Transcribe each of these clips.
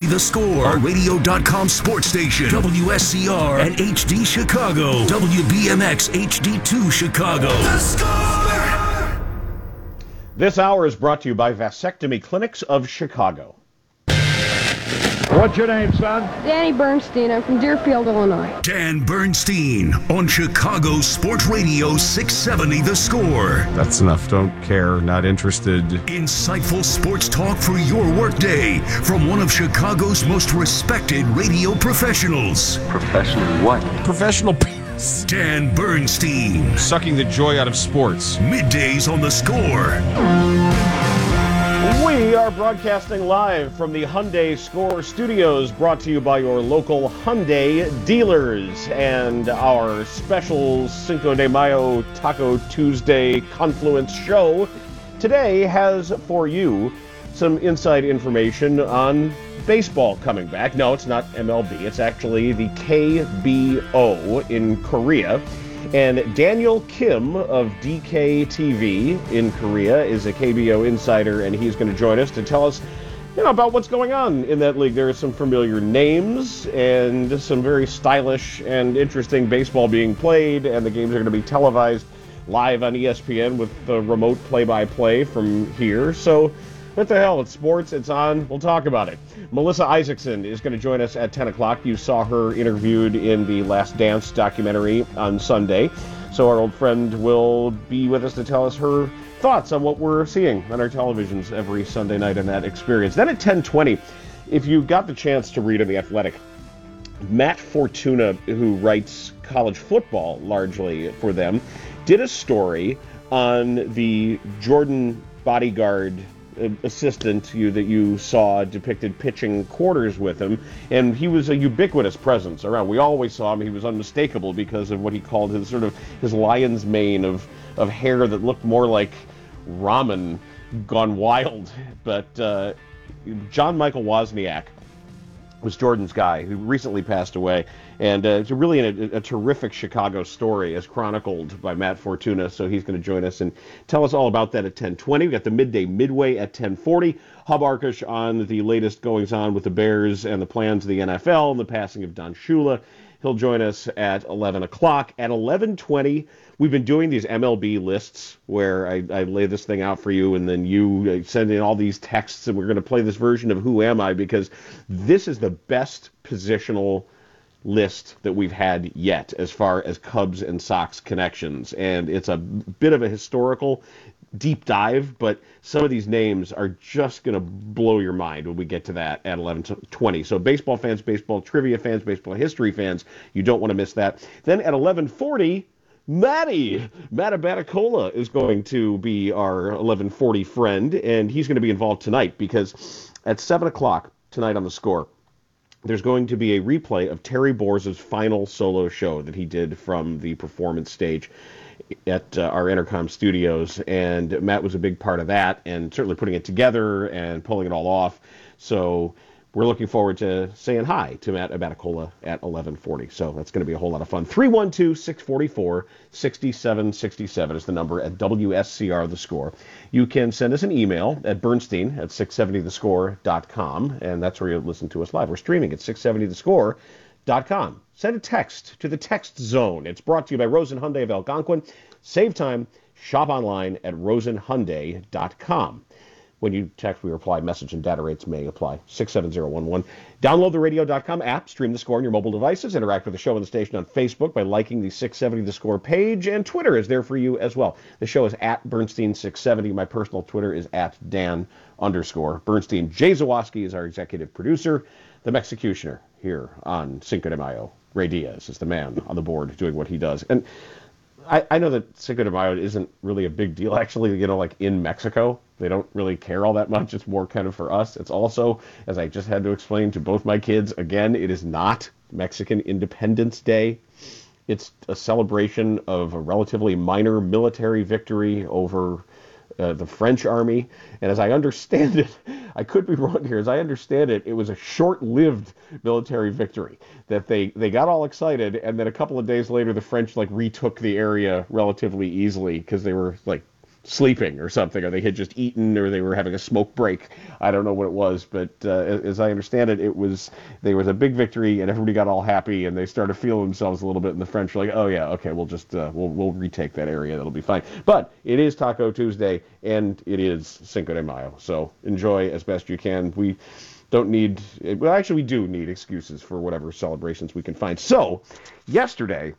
The Score, a radio.com sports station, WSCR and HD Chicago, WBMX HD2 Chicago. The Score! This hour is brought to you by Vasectomy Clinics of Chicago. What's your name, son? Danny Bernstein. I'm from Deerfield, Illinois. Dan Bernstein on Chicago Sports Radio 670 The Score. That's enough. Don't care. Not interested. Insightful sports talk for your workday from one of Chicago's most respected radio professionals. Professional what? Professional penis. Dan Bernstein. Sucking the joy out of sports. Middays on The Score. We are broadcasting live from the Hyundai Score Studios, brought to you by your local Hyundai dealers, and our special Cinco de Mayo Taco Tuesday Confluence show today has for you some inside information on baseball coming back. No, it's not MLB. It's actually the KBO in Korea. And Daniel Kim of DKTV in Korea is a KBO insider, and he's going to join us to tell us, about what's going on in that league. There are some familiar names and some very stylish and interesting baseball being played, and the games are going to be televised live on ESPN with the remote play-by-play from here. So what the hell? It's sports. It's on. We'll talk about it. Melissa Isaacson is going to join us at 10 o'clock. You saw her interviewed in the Last Dance documentary on Sunday. So our old friend will be with us to tell us her thoughts on what we're seeing on our televisions every Sunday night in that experience. Then at 10:20, if you got the chance to read in The Athletic, Matt Fortuna, who writes college football largely for them, did a story on the Jordan bodyguard assistant that you saw depicted pitching quarters with him, and he was a ubiquitous presence around. We always saw him. He was unmistakable because of what he called his lion's mane of hair that looked more like ramen gone wild. But John Michael Wozniak was Jordan's guy, who recently passed away. And it's really a terrific Chicago story, as chronicled by Matt Fortuna. So he's going to join us and tell us all about that at 10:20. We got the midway at 10:40. Hub Arkush on the latest goings-on with the Bears and the plans of the NFL and the passing of Don Shula. He'll join us at 11 o'clock. At 11:20, we've been doing these MLB lists where I lay this thing out for you, and then you send in all these texts, and we're going to play this version of Who Am I? Because this is the best positional list that we've had yet as far as Cubs and Sox connections. And it's a bit of a historical deep dive, but some of these names are just going to blow your mind when we get to that at 11:20. So baseball fans, baseball trivia fans, baseball history fans, you don't want to miss that. Then at 11:40, Matt Abaticola is going to be our 11:40 friend, and he's going to be involved tonight because at 7 o'clock tonight on The Score, there's going to be a replay of Terry Boers' final solo show that he did from the performance stage at our Entercom studios, and Matt was a big part of that, and certainly putting it together and pulling it all off. So we're looking forward to saying hi to Matt Abaticola at 11:40. So that's going to be a whole lot of fun. 312-644-6767 is the number at WSCR The Score. You can send us an email at Bernstein@670thescore.com, and that's where you listen to us live. We're streaming at 670thescore.com. Send a text to the text zone. It's brought to you by Rosen Hyundai of Algonquin. Save time. Shop online at rosenhyundai.com. When you text, we reply. Message and data rates may apply. 67011. Download the radio.com app. Stream The Score on your mobile devices. Interact with the show and the station on Facebook by liking the 670 The Score page. And Twitter is there for you as well. The show is at Bernstein670. My personal Twitter is at Dan_Bernstein. Jay Zawoski is our executive producer. The Mexicutioner here on Cinco de Mayo. Ray Diaz is the man on the board doing what he does. And I know that Cinco de Mayo isn't really a big deal, actually, like in Mexico. They don't really care all that much. It's more kind of for us. It's also, as I just had to explain to both my kids, again, it is not Mexican Independence Day. It's a celebration of a relatively minor military victory over the French army. And as I understand it, I could be wrong here, as I understand it, it was a short-lived military victory that they got all excited, and then a couple of days later, the French retook the area relatively easily because they were sleeping or something, or they had just eaten, or they were having a smoke break. I don't know what it was, but as I understand it, there was a big victory, and everybody got all happy, and they started feeling themselves a little bit, and the French were like, oh yeah, okay, we'll just we'll retake that area, that'll be fine. But it is Taco Tuesday, and it is Cinco de Mayo, so enjoy as best you can. We don't need, well, actually we do need excuses for whatever celebrations we can find. So yesterday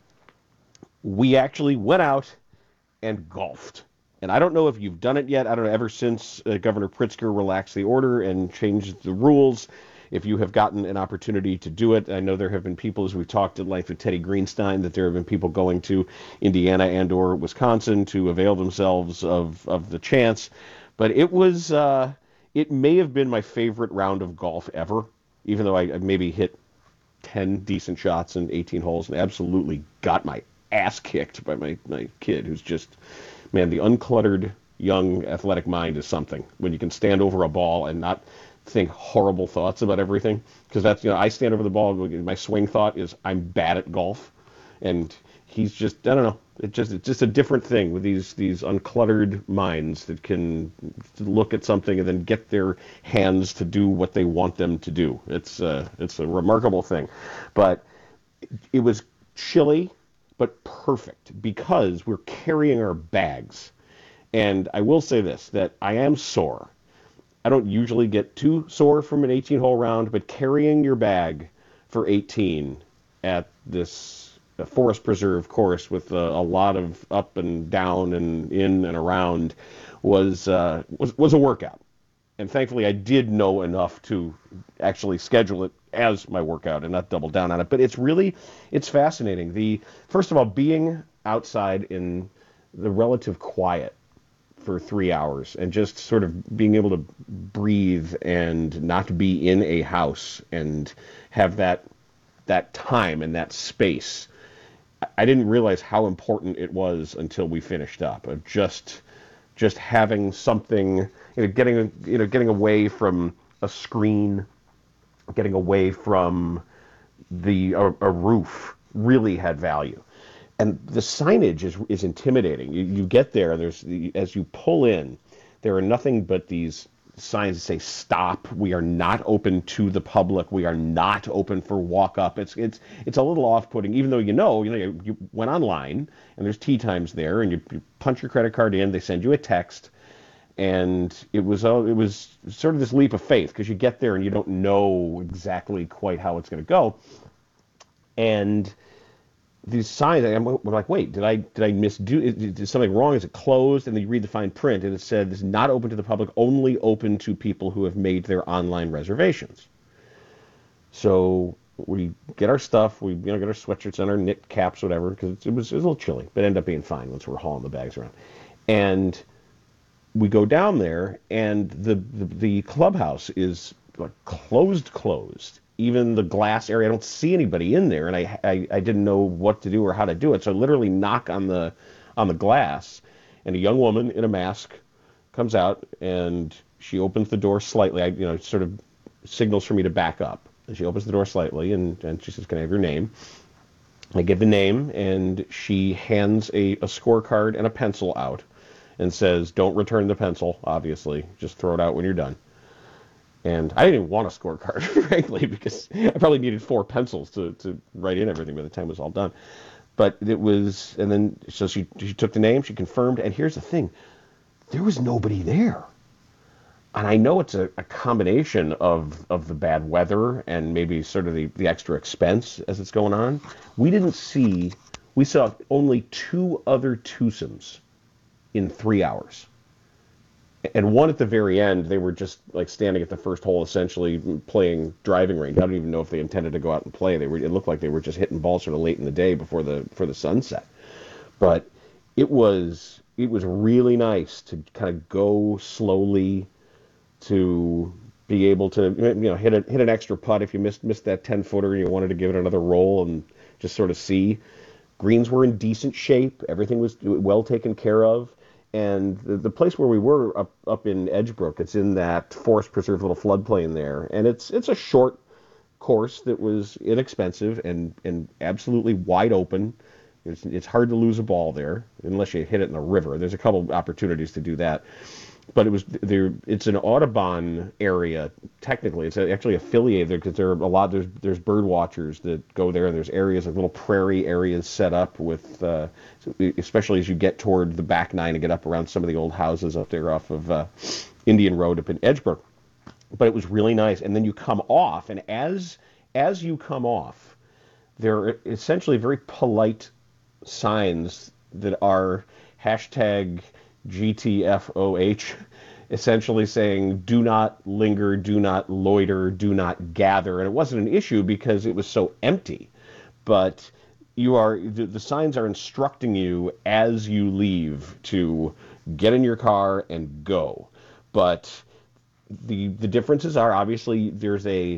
we actually went out and golfed. And I don't know if you've done it yet. I don't know, ever since Governor Pritzker relaxed the order and changed the rules, if you have gotten an opportunity to do it. I know there have been people, as we've talked at length with Teddy Greenstein, that there have been people going to Indiana and or Wisconsin to avail themselves of the chance. But it was, it may have been my favorite round of golf ever, even though I maybe hit 10 decent shots in 18 holes and absolutely got my ass kicked by my kid, who's just, man, the uncluttered young athletic mind is something. When you can stand over a ball and not think horrible thoughts about everything, because that's, I stand over the ball, my swing thought is I'm bad at golf, and he's just, I don't know, it's just a different thing with these uncluttered minds that can look at something and then get their hands to do what they want them to do. It's a remarkable thing. But it was chilly but perfect, because we're carrying our bags. And I will say this, that I am sore. I don't usually get too sore from an 18-hole round, but carrying your bag for 18 at this forest preserve course with a lot of up and down and in and around was a workout. And thankfully, I did know enough to actually schedule it as my workout and not double down on it. But it's fascinating. First of all, being outside in the relative quiet for 3 hours and just sort of being able to breathe and not be in a house and have that time and that space. I didn't realize how important it was until we finished up, of just having something, getting away from a screen, getting away from a roof really had value. And the signage is intimidating. You get there, and as you pull in, there are nothing but these signs that say stop. We are not open to the public. We are not open for walk up. It's a little off-putting, even though you went online and there's tee times there, and you punch your credit card in. They send you a text, and it was sort of this leap of faith, because you get there and you don't know exactly quite how it's going to go, and these signs, I'm like, wait, did I is something wrong? Is it closed? And then you read the fine print, and it said, this is not open to the public, only open to people who have made their online reservations. So we get our stuff, we get our sweatshirts and our knit caps, whatever, because it was a little chilly, but it ended up being fine once we're hauling the bags around. And we go down there, and the clubhouse is like closed. Even the glass area, I don't see anybody in there, and I didn't know what to do or how to do it. So I literally knock on the glass, and a young woman in a mask comes out, and she opens the door slightly. Sort of signals for me to back up. And she opens the door slightly, and she says, "Can I have your name?" I give the name, and she hands a scorecard and a pencil out, and says, "Don't return the pencil, obviously. Just throw it out when you're done." And I didn't even want a scorecard, frankly, because I probably needed 4 pencils to write in everything by the time it was all done. But it was, and then, so she took the name, she confirmed, and here's the thing, there was nobody there. And I know it's a combination of the bad weather and maybe sort of the extra expense as it's going on. We saw only 2 other twosomes in 3 hours. And one at the very end, they were just like standing at the first hole, essentially playing driving range. I don't even know if they intended to go out and play. It looked like they were just hitting balls sort of late in the day before the sunset. But it was really nice to kind of go slowly, to be able to hit an extra putt if you missed that 10-footer and you wanted to give it another roll, and just sort of see. Greens were in decent shape. Everything was well taken care of. And the place where we were up in Edgebrook, it's in that forest preserve little floodplain there, and it's a short course that was inexpensive and absolutely wide open. It's hard to lose a ball there unless you hit it in the river. There's a couple opportunities to do that. But it's an Audubon area, technically. It's actually affiliated because there's bird watchers that go there, and there's areas, like little prairie areas set up with, especially as you get toward the back nine and get up around some of the old houses up there off of Indian Road up in Edgebrook. But it was really nice. And then you come off, and as you come off, there are essentially very polite signs that are hashtag GTFOH, essentially saying do not linger, do not loiter, do not gather. And it wasn't an issue because it was so empty. But the signs are instructing you as you leave to get in your car and go. But the differences are, obviously there's a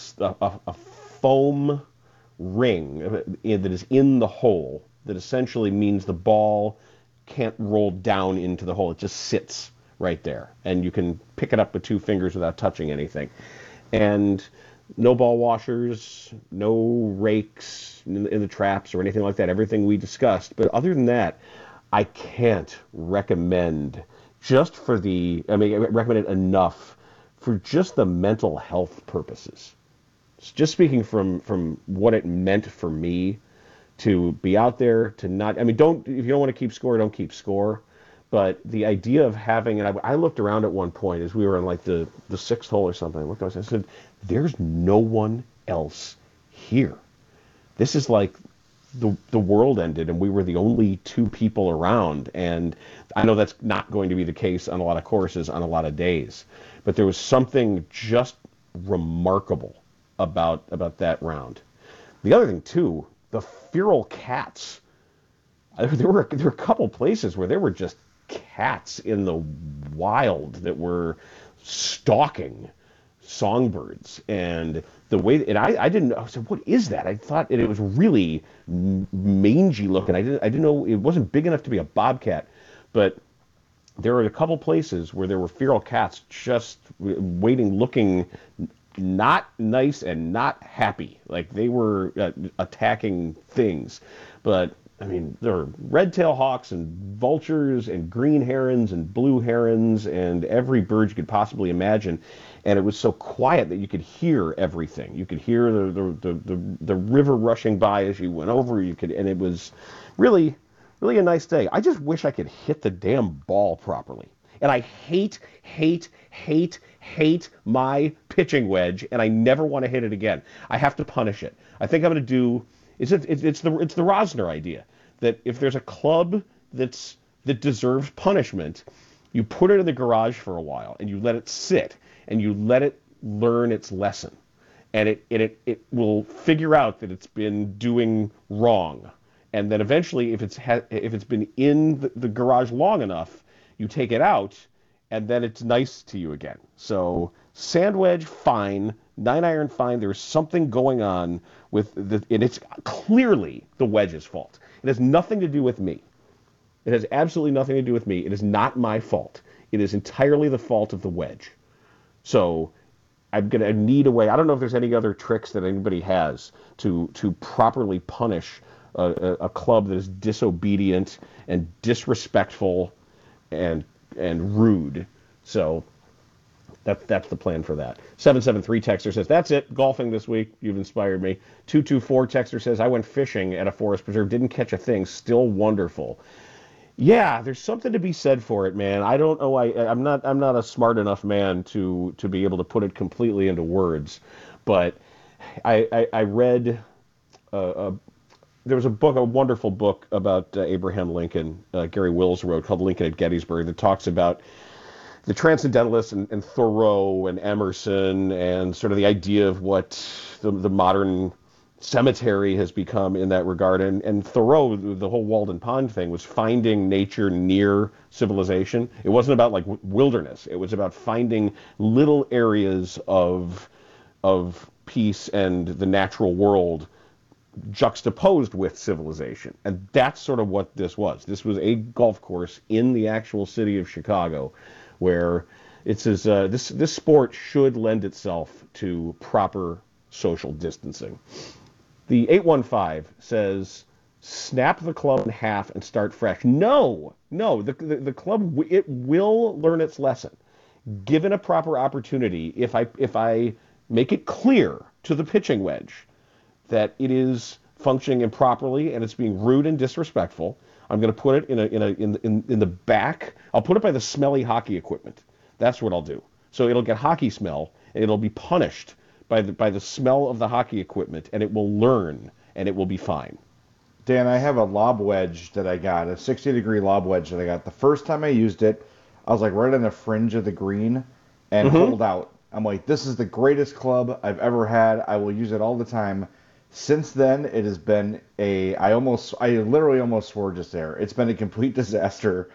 foam ring that is in the hole that essentially means the ball can't roll down into the hole. It just sits right there, and you can pick it up with 2 fingers without touching anything. And no ball washers, no rakes in the traps or anything like that. Everything we discussed. But other than that, I can't recommend recommend it enough for just the mental health purposes. Just speaking from what it meant for me to be out there, to not, if you don't want to keep score, don't keep score. But the idea of having, and I looked around at one point as we were in like the 6th hole or something. I looked at it and I said, there's no one else here. This is like the world ended and we were the only 2 people around. And I know that's not going to be the case on a lot of courses on a lot of days. But there was something just remarkable about that round. The other thing, too, the feral cats. There were a couple places where there were just cats in the wild that were stalking songbirds, and the way, and I didn't know. I said, "What is that?" I thought it was really mangy looking. I didn't know it wasn't big enough to be a bobcat, but there were a couple places where there were feral cats just waiting, looking not nice and not happy, like they were attacking things. But there are red-tailed hawks and vultures and green herons and blue herons and every bird you could possibly imagine. And it was so quiet that you could hear everything. You could hear the river rushing by as you went over. And it was really, really a nice day. I just wish I could hit the damn ball properly. And I hate my pitching wedge, and I never want to hit it again. I have to punish it. I think I'm going to do. It's the Rosner idea that if there's a club that deserves punishment, you put it in the garage for a while and you let it sit and you let it learn its lesson, and it will figure out that it's been doing wrong, and then eventually if it's been in the garage long enough, you take it out, and then it's nice to you again. So sand wedge, fine. 9-iron, fine. There's something going on with and it's clearly the wedge's fault. It has nothing to do with me. It has absolutely nothing to do with me. It is not my fault. It is entirely the fault of the wedge. So I'm going to need a way. I don't know if there's any other tricks that anybody has to properly punish a club that is disobedient and disrespectful and rude. So that's the plan for that. 773 texter says, that's it, golfing this week. You've inspired me. 224 texter says, I went fishing at a forest preserve, didn't catch a thing, still wonderful. Yeah, there's something to be said for it, man. I don't know. I'm not a smart enough man to be able to put it completely into words, but I read there was a wonderful book about Abraham Lincoln, Gary Wills wrote, called Lincoln at Gettysburg, that talks about the Transcendentalists and Thoreau and Emerson and sort of the idea of what the modern cemetery has become in that regard. And Thoreau, the whole Walden Pond thing, was finding nature near civilization. It wasn't about like wilderness. It was about finding little areas of peace and the natural world juxtaposed with civilization. And that's sort of what this was. This was a golf course in the actual city of Chicago, where it says this sport should lend itself to proper social distancing. The 815 says, snap the club in half and start fresh. No, the club, it will learn its lesson. Given a proper opportunity, if I make it clear to the pitching wedge that it is functioning improperly and it's being rude and disrespectful, I'm going to put it in the back. I'll put it by the smelly hockey equipment. That's what I'll do. So it'll get hockey smell, and it'll be punished by the smell of the hockey equipment, and it will learn, and it will be fine. Dan, I have a lob wedge that I got, a 60-degree lob wedge that I got. The first time I used it, I was like right on the fringe of the green and pulled out. I'm like, this is the greatest club I've ever had. I will use it all the time. Since then, it has been I literally almost swore just there. It's been a complete disaster.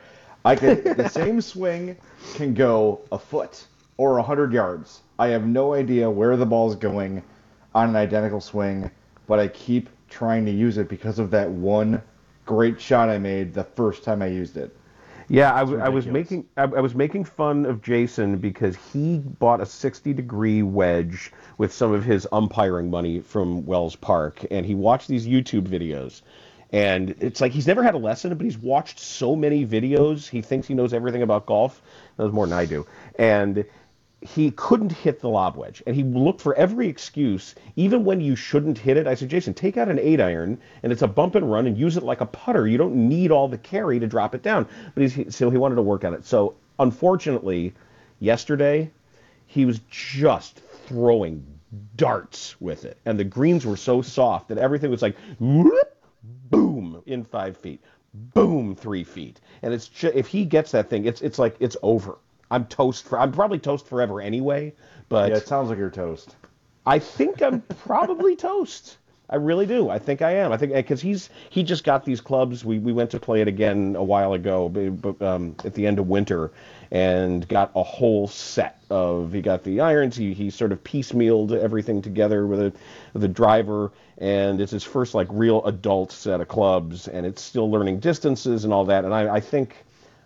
The same swing can go a foot or 100 yards. I have no idea where the ball's going on an identical swing, but I keep trying to use it because of that one great shot I made the first time I used it. Yeah, I was making fun of Jason because he bought a 60-degree wedge with some of his umpiring money from Wells Park, and he watched these YouTube videos. And it's like he's never had a lesson, but he's watched so many videos. He thinks he knows everything about golf. He knows more than I do. And he couldn't hit the lob wedge. And he looked for every excuse, even when you shouldn't hit it. I said, Jason, take out an 8-iron, and it's a bump and run, and use it like a putter. You don't need all the carry to drop it down. But so he wanted to work on it. So, unfortunately, yesterday, he was just throwing darts with it. And the greens were so soft that everything was like, whoop, boom, in 5 feet. Boom, 3 feet. And it's if he gets that thing, it's like it's over. I'm probably toast forever anyway, but... Yeah, it sounds like you're toast. I think I'm probably toast. I really do. I think I am. I think because he just got these clubs. We went to play it again a while ago, at the end of winter, and got a whole set of. He got the irons. He sort of piecemealed everything together with a driver, and it's his first like real adult set of clubs, and it's still learning distances and all that. And I think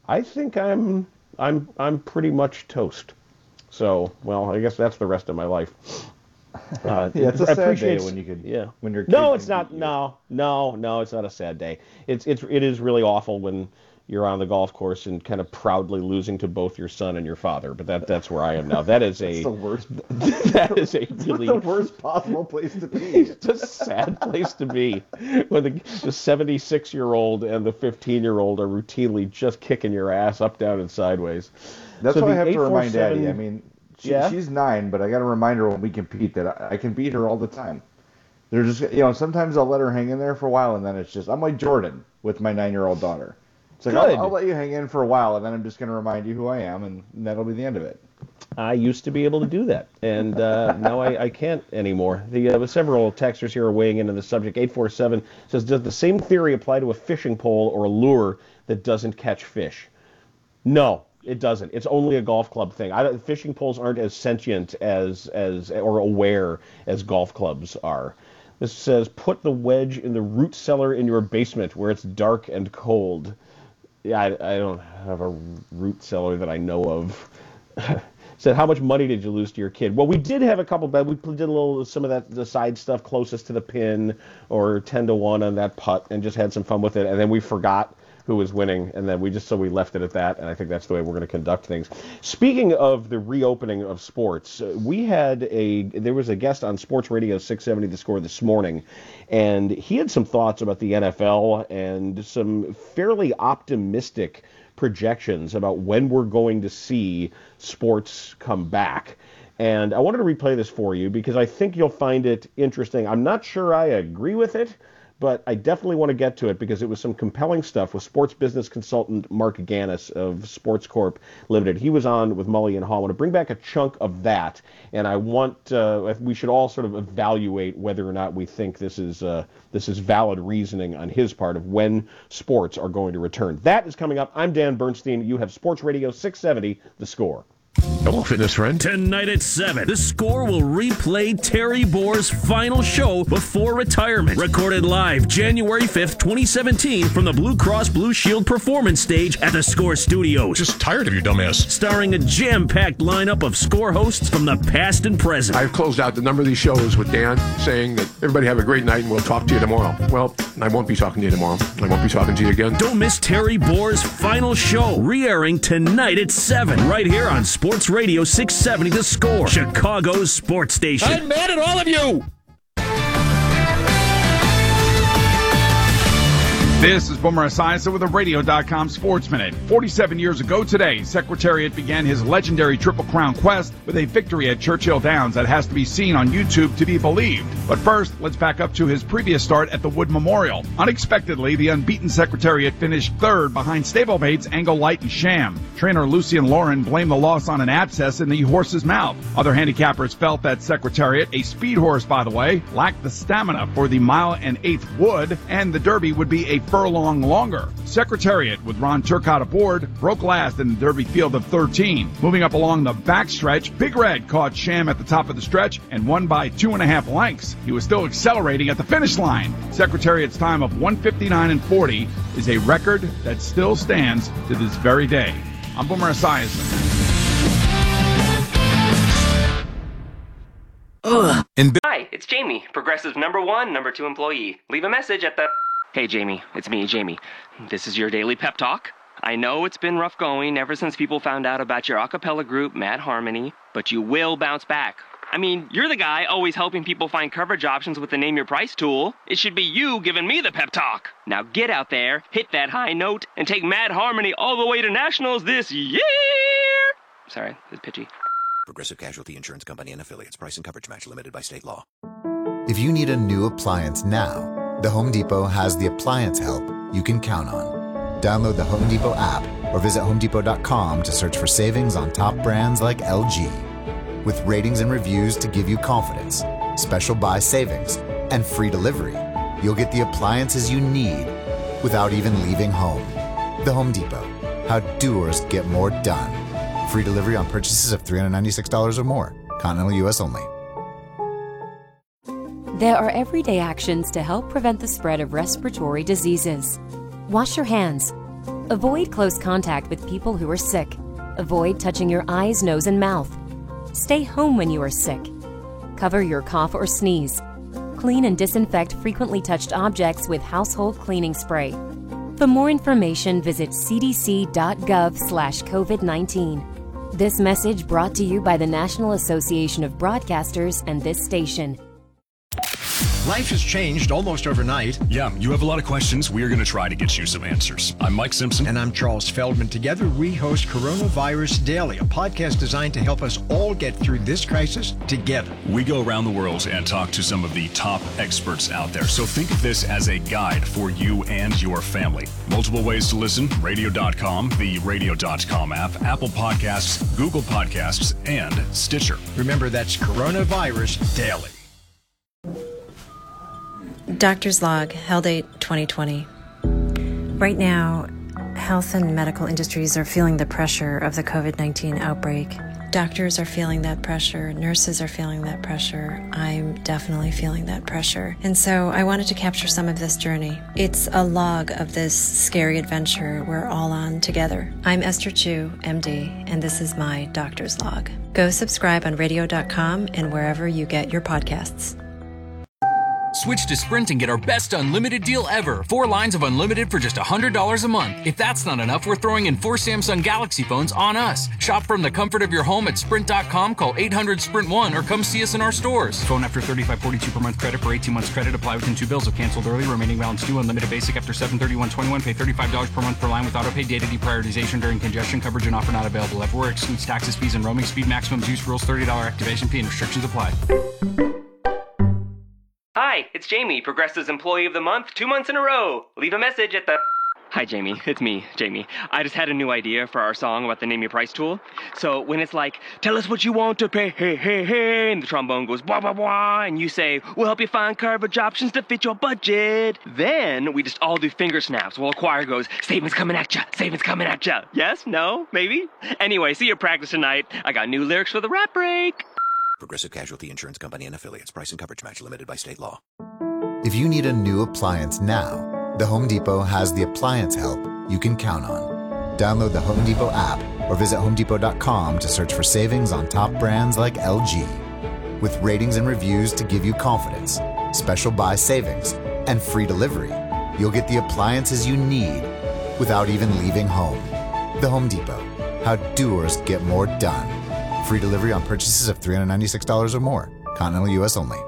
I'm pretty much toast. So, well, I guess that's the rest of my life. Yeah, it's a sad day when you could. Yeah. When you're. No, it's not. No, it's not a sad day. It is really awful when you're on the golf course and kind of proudly losing to both your son and your father. But that's where I am now. That is the worst. That is a really the worst possible place to be. It's a sad place to be when the 76-year-old and the 15-year-old are routinely just kicking your ass up, down, and sideways. That's so why I have to remind Daddy. I mean. Yeah? She's 9, but I got to remind her when we compete that I can beat her all the time. They're just, sometimes I'll let her hang in there for a while, and then it's just, I'm like Jordan with my 9-year-old daughter. It's like, I'll let you hang in for a while, and then I'm just going to remind you who I am, and that'll be the end of it. I used to be able to do that, and now I can't anymore. Several texters here are weighing in on the subject. 847 says, does the same theory apply to a fishing pole or a lure that doesn't catch fish? No. It doesn't. It's only a golf club thing. Fishing poles aren't as sentient or aware as golf clubs are. This says, put the wedge in the root cellar in your basement where it's dark and cold. Yeah, I don't have a root cellar that I know of. Said, how much money did you lose to your kid? Well, we did have a couple, but we did some of the side stuff closest to the pin or 10-1 on that putt and just had some fun with it. And then we forgot who was winning, and then we left it at that, and I think that's the way we're going to conduct things. Speaking of the reopening of sports, there was a guest on Sports Radio 670 The Score this morning, and he had some thoughts about the NFL and some fairly optimistic projections about when we're going to see sports come back. And I wanted to replay this for you because I think you'll find it interesting. I'm not sure I agree with it, but I definitely want to get to it because it was some compelling stuff with sports business consultant Mark Gannis of Sports Corp Limited. He was on with Mully and Hall. I want to bring back a chunk of that, and I want we should all sort of evaluate whether or not we think this is valid reasoning on his part of when sports are going to return. That is coming up. I'm Dan Bernstein. You have Sports Radio 670, The Score. Hello, fitness friend. Tonight at 7, The Score will replay Terry Bohr's final show before retirement. Recorded live January 5th, 2017 from the Blue Cross Blue Shield Performance Stage at the Score Studios. Just tired of you, dumbass. Starring a jam-packed lineup of Score hosts from the past and present. I've closed out the number of these shows with Dan saying that everybody have a great night and we'll talk to you tomorrow. Well, I won't be talking to you tomorrow. I won't be talking to you again. Don't miss Terry Boer's final show, re-airing tonight at 7, right here on Sports Radio 670 The Score, Chicago's sports station. I'm mad at all of you! This is Boomer Esiason with a Radio.com Sports Minute. 47 years ago today, Secretariat began his legendary Triple Crown quest with a victory at Churchill Downs that has to be seen on YouTube to be believed. But first, let's back up to his previous start at the Wood Memorial. Unexpectedly, the unbeaten Secretariat finished third behind stablemates Angle Light and Sham. Trainer Lucien Lauren blamed the loss on an abscess in the horse's mouth. Other handicappers felt that Secretariat, a speed horse by the way, lacked the stamina for the mile and eighth Wood, and the Derby would be a furlong longer. Secretariat, with Ron Turcotte aboard, broke last in the Derby field of 13. Moving up along the backstretch, Big Red caught Sham at the top of the stretch and won by 2.5 lengths. He was still accelerating at the finish line. Secretariat's time of 1:59.40 is a record that still stands to this very day. I'm Boomer Esiason. Hi, it's Jamie, Progressive #1, #2 employee. Leave a message at the... Hey, Jamie, it's me, Jamie. This is your daily pep talk. I know it's been rough going ever since people found out about your a cappella group, Mad Harmony, but you will bounce back. I mean, you're the guy always helping people find coverage options with the Name Your Price tool. It should be you giving me the pep talk. Now get out there, hit that high note, and take Mad Harmony all the way to nationals this year! Sorry, it's pitchy. Progressive Casualty Insurance Company and Affiliates. Price and coverage match limited by state law. If you need a new appliance now, the Home Depot has the appliance help you can count on. Download the Home Depot app or visit HomeDepot.com to search for savings on top brands like LG. With ratings and reviews to give you confidence, special buy savings, and free delivery, you'll get the appliances you need without even leaving home. The Home Depot. How doers get more done. Free delivery on purchases of $396 or more. Continental U.S. only. There are everyday actions to help prevent the spread of respiratory diseases. Wash your hands. Avoid close contact with people who are sick. Avoid touching your eyes, nose, and mouth. Stay home when you are sick. Cover your cough or sneeze. Clean and disinfect frequently touched objects with household cleaning spray. For more information, visit cdc.gov/COVID-19. This message brought to you by the National Association of Broadcasters and this station. Life has changed almost overnight. Yeah, you have a lot of questions. We are going to try to get you some answers. I'm Mike Simpson. And I'm Charles Feldman. Together, we host Coronavirus Daily, a podcast designed to help us all get through this crisis together. We go around the world and talk to some of the top experts out there. So think of this as a guide for you and your family. Multiple ways to listen: radio.com, the radio.com app, Apple Podcasts, Google Podcasts, and Stitcher. Remember, that's Coronavirus Daily. Doctor's Log, Hell Date 2020. Right now, health and medical industries are feeling the pressure of the COVID-19 outbreak. Doctors are feeling that pressure. Nurses are feeling that pressure. I'm definitely feeling that pressure. And so I wanted to capture some of this journey. It's a log of this scary adventure we're all on together. I'm Esther Chu, MD, and this is my Doctor's Log. Go subscribe on radio.com and wherever you get your podcasts. Switch to Sprint and get our best unlimited deal ever. 4 lines of unlimited for just $100 a month. If that's not enough, we're throwing in 4 Samsung Galaxy phones on us. Shop from the comfort of your home at Sprint.com, call 800-SPRINT-1, or come see us in our stores. Phone after $35.42 per month credit for 18 months credit. Apply within 2 bills if canceled early. Remaining balance due. Unlimited basic after 7/31/21. Pay $35 per month per line with autopay. Data deprioritization during congestion. Coverage and offer not available everywhere. Excludes taxes, fees, and roaming. Speed maximums, use rules, $30 activation fee, and restrictions apply. Hi, it's Jamie, Progressive's Employee of the Month, 2 months in a row. Leave a message at the... Hi, Jamie. It's me, Jamie. I just had a new idea for our song about the Name Your Price tool. So when it's like, tell us what you want to pay, hey, hey, hey, and the trombone goes, blah, blah, blah, and you say, we'll help you find coverage options to fit your budget. Then we just all do finger snaps while a choir goes, savings coming at ya, savings coming at ya. Yes? No? Maybe? Anyway, see your practice tonight. I got new lyrics for the rap break. Progressive Casualty Insurance Company and Affiliates. Price and coverage match limited by state law. If you need a new appliance now, the Home Depot has the appliance help you can count on. Download the Home Depot app or visit HomeDepot.com to search for savings on top brands like LG. With ratings and reviews to give you confidence, special buy savings, and free delivery, you'll get the appliances you need without even leaving home. The Home Depot. How doers get more done. Free delivery on purchases of $396 or more. Continental U.S. only.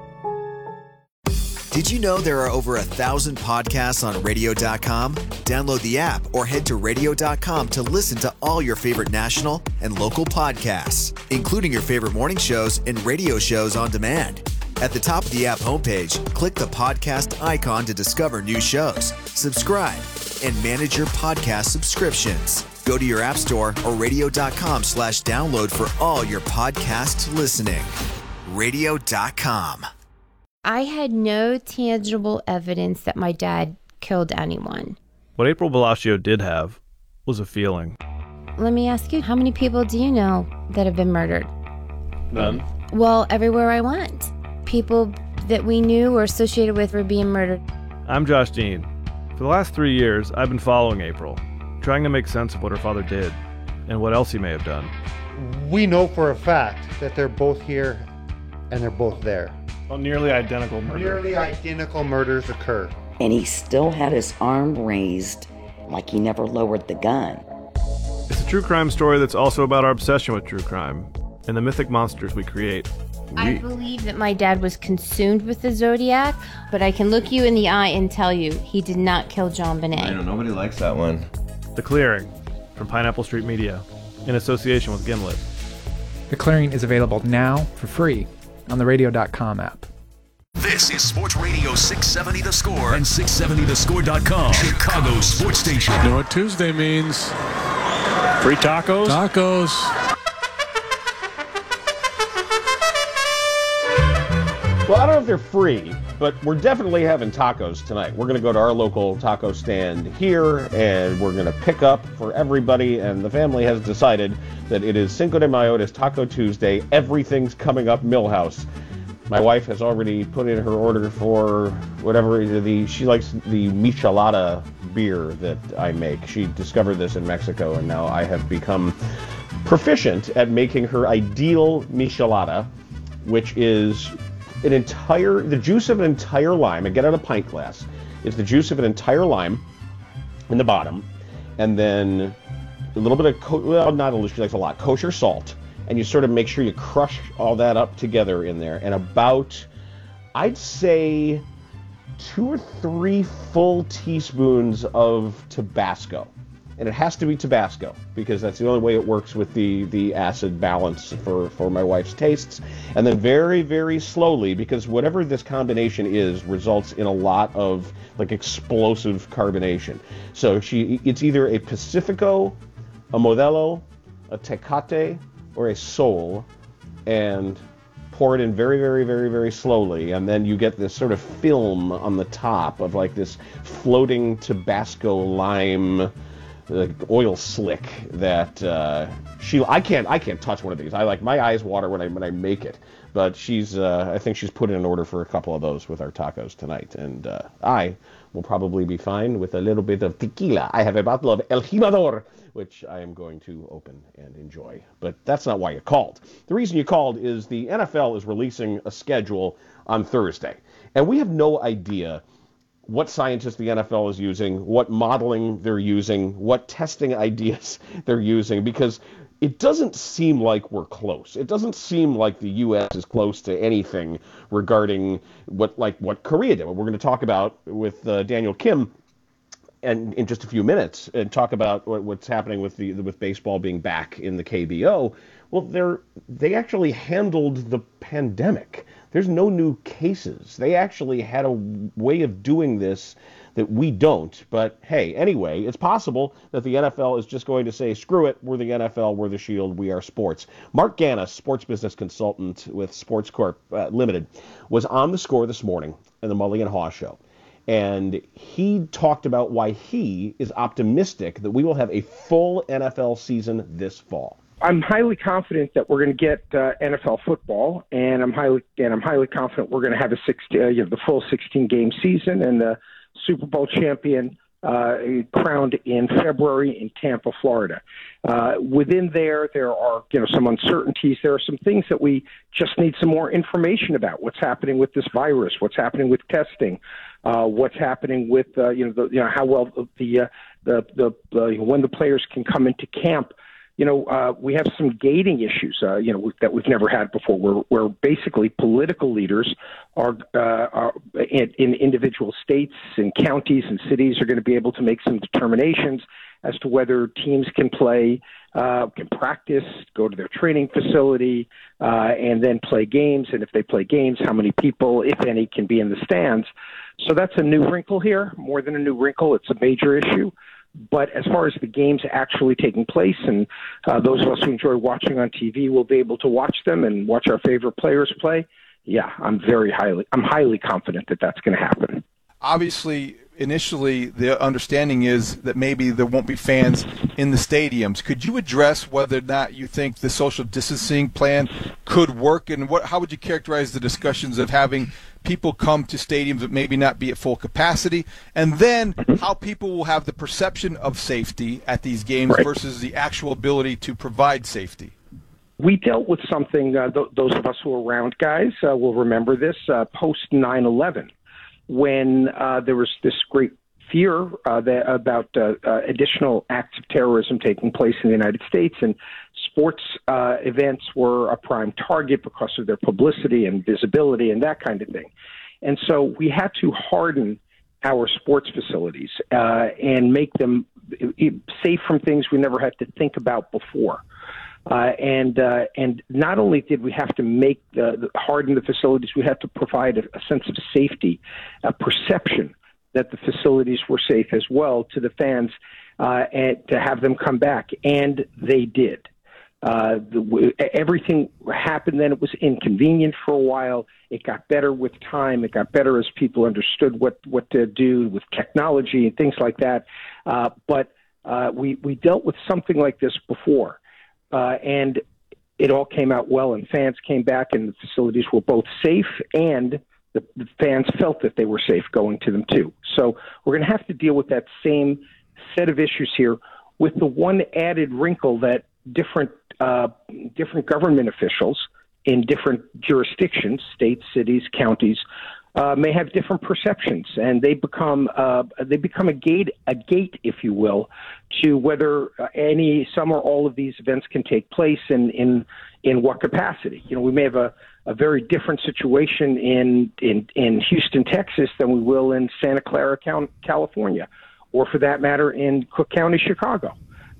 Did you know there are over 1,000 podcasts on radio.com? Download the app or head to radio.com to listen to all your favorite national and local podcasts, including your favorite morning shows and radio shows on demand. At the top of the app homepage, click the podcast icon to discover new shows, subscribe, and manage your podcast subscriptions. Go to your app store or radio.com/download for all your podcast listening. Radio.com. I had no tangible evidence that my dad killed anyone. What April Bellaccio did have was a feeling. Let me ask you, how many people do you know that have been murdered? None. Well, everywhere I went, people that we knew or associated with were being murdered. I'm Josh Dean. For the last 3 years, I've been following April, trying to make sense of what her father did and what else he may have done. We know for a fact that they're both here and they're both there. Well, nearly identical murders. Nearly identical murders occur. And he still had his arm raised like he never lowered the gun. It's a true crime story that's also about our obsession with true crime and the mythic monsters we create. I believe that my dad was consumed with the Zodiac, but I can look you in the eye and tell you he did not kill John Bonet. I know, nobody likes that one. The Clearing from Pineapple Street Media in association with Gimlet. The Clearing is available now for free on the radio.com app. This is Sports Radio 670 The Score and 670thescore.com, Chicago sports station. You know what Tuesday means? Free tacos? Tacos. Well, I don't know if they're free, but we're definitely having tacos tonight. We're going to go to our local taco stand here, and we're going to pick up for everybody, and the family has decided that it is Cinco de Mayo, it is Taco Tuesday, everything's coming up Millhouse. My wife has already put in her order for whatever, she likes the michelada beer that I make. She discovered this in Mexico, and now I have become proficient at making her ideal michelada, which is the juice of an entire lime. I get out a pint glass. It's the juice of an entire lime in the bottom, and then a little bit of, not a little, she likes a lot, kosher salt, and you sort of make sure you crush all that up together in there, and about, I'd say, 2 or 3 full teaspoons of Tabasco. And it has to be Tabasco, because that's the only way it works with the acid balance for my wife's tastes. And then very, very slowly, because whatever this combination is results in a lot of like explosive carbonation. So it's either a Pacifico, a Modelo, a Tecate, or a Sol, and pour it in very, very, very, very slowly, and then you get this sort of film on the top of like this floating Tabasco lime oil slick that I can't touch one of these. My eyes water when I make it. But I think she's put in an order for a couple of those with our tacos tonight, and I will probably be fine with a little bit of tequila. I have a bottle of El Jimador, which I am going to open and enjoy. But that's not why you called. The reason you called is the NFL is releasing a schedule on Thursday, and we have no idea what scientists the NFL is using, what modeling they're using, what testing ideas they're using, because it doesn't seem like we're close. It doesn't seem like the U.S. is close to anything regarding what Korea did. What we're going to talk about with Daniel Kim and in just a few minutes, and talk about what's happening with baseball being back in the KBO. Well, they actually handled the pandemic. There's no new cases. They actually had a way of doing this that we don't. But hey, anyway, it's possible that the NFL is just going to say, screw it, we're the NFL, we're the Shield, we are sports. Mark Gannis, sports business consultant with Sports Corp Limited, was on The Score this morning in the Mully and Haw Show. And he talked about why he is optimistic that we will have a full NFL season this fall. I'm highly confident that we're going to get NFL football, and I'm highly confident we're going to have the full 16-game season, and the Super Bowl champion crowned in February in Tampa, Florida. Within there are some uncertainties. There are some things that we just need some more information about. What's happening with this virus? What's happening with testing? What's happening with how well when the players can come into camp. We have some gating issues, that we've never had before, where basically political leaders are in individual states and counties and cities are going to be able to make some determinations as to whether teams can play, can practice, go to their training facility, and then play games. And if they play games, how many people, if any, can be in the stands. So that's a new wrinkle here. More than a new wrinkle, it's a major issue. But as far as the games actually taking place, and those of us who enjoy watching on TV will be able to watch them and watch our favorite players play, yeah, I'm highly confident that that's going to happen. Obviously, initially, the understanding is that maybe there won't be fans in the stadiums. Could you address whether or not you think the social distancing plan could work, and how would you characterize the discussions of having people come to stadiums that maybe not be at full capacity, and then how people will have the perception of safety at these games versus the actual ability to provide safety? We dealt with something, those of us who are around, guys, will remember this, post 9/11, when there was this great fear about additional acts of terrorism taking place in the United States, and sports events were a prime target because of their publicity and visibility and that kind of thing. And so we had to harden our sports facilities and make them safe from things we never had to think about before. And not only did we have to harden the facilities, we had to provide a sense of safety, a perception that the facilities were safe as well to the fans, and to have them come back. And they did. Everything happened then. It was inconvenient for a while. It got better with time. It got better as people understood what to do with technology and things like that. But we dealt with something like this before. And it all came out well, and fans came back, and the facilities were both safe, and the fans felt that they were safe going to them too. So we're going to have to deal with that same set of issues here, with the one added wrinkle that different government officials in different jurisdictions, states, cities, counties, may have different perceptions, and they become a gate, if you will, to whether some or all of these events can take place in what capacity. We may have a very different situation in Houston, Texas, than we will in Santa Clara, California, or for that matter in Cook County, Chicago.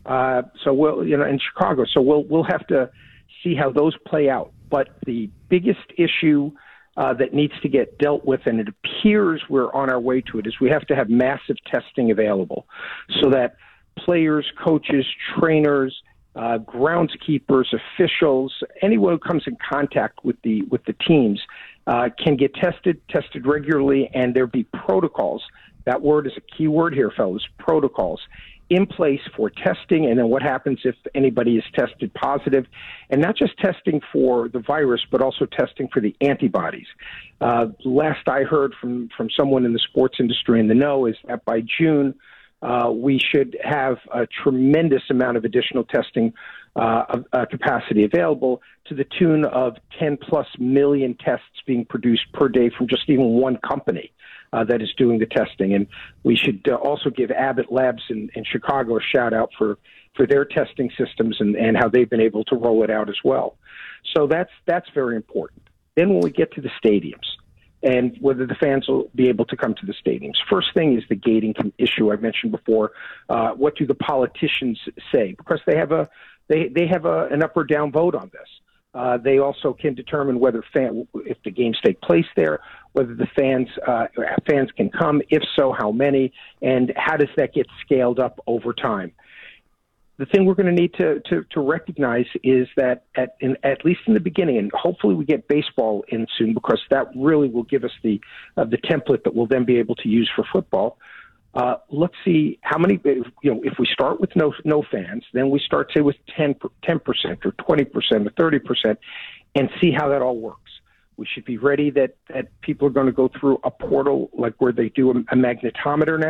In Chicago. So we'll have to see how those play out. But the biggest issue that needs to get dealt with, and it appears we're on our way to it, is we have to have massive testing available so that players, coaches, trainers, groundskeepers, officials, anyone who comes in contact with the teams can get tested regularly, and there be protocols. That word is a key word here, fellas, protocols in place for testing, and then what happens if anybody is tested positive, and not just testing for the virus, but also testing for the antibodies. Last I heard from someone in the sports industry in the know is that by June, we should have a tremendous amount of additional testing capacity available, to the tune of 10+ million tests being produced per day from just even one company that is doing the testing. And we should also give Abbott Labs in Chicago a shout out for their testing systems and how they've been able to roll it out as well. So that's very important. Then when we get to the stadiums, and whether the fans will be able to come to the stadiums. First thing is the gating issue I mentioned before. What do the politicians say? Because they have an up or down vote on this. They also can determine whether if the games take place there, whether the fans can come. If so, how many, and how does that get scaled up over time? The thing we're going to need to recognize is that at least in the beginning, and hopefully we get baseball in soon, because that really will give us the template that we'll then be able to use for football. Let's see how many. If we start with no fans, then we start say with 10% or 20% or 30%, and see how that all works. We should be ready that people are going to go through a portal like where they do a magnetometer now,